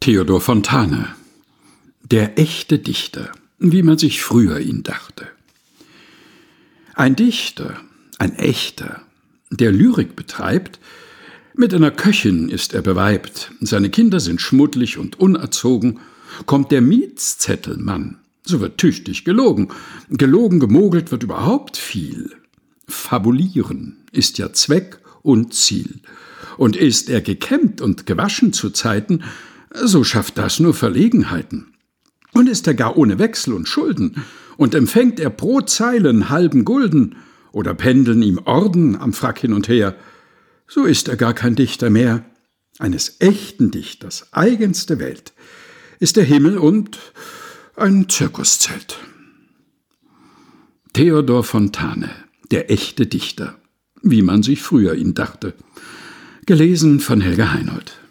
Theodor Fontane, der echte Dichter, wie man sich früher ihn dachte. Ein Dichter, ein echter, der Lyrik betreibt, mit einer Köchin ist er beweibt, seine Kinder sind schmuddlig und unerzogen, kommt der Mietszettelmann, so wird tüchtig gelogen, gemogelt wird überhaupt viel. Fabulieren ist ja Zweck und Ziel, und ist er gekämmt und gewaschen zu Zeiten, so schafft das nur Verlegenheiten. Und ist er gar ohne Wechsel und Schulden, und empfängt er pro Zeile 'n halben Gulden, oder pendeln ihm Orden am Frack hin und her, so ist er gar kein Dichter mehr. Eines echten Dichters eigenste Welt ist der Himmel und ein Zirkuszelt. Theodor Fontane, der echte Dichter, wie man sich früher ihn dachte. Gelesen von Helga Heinold.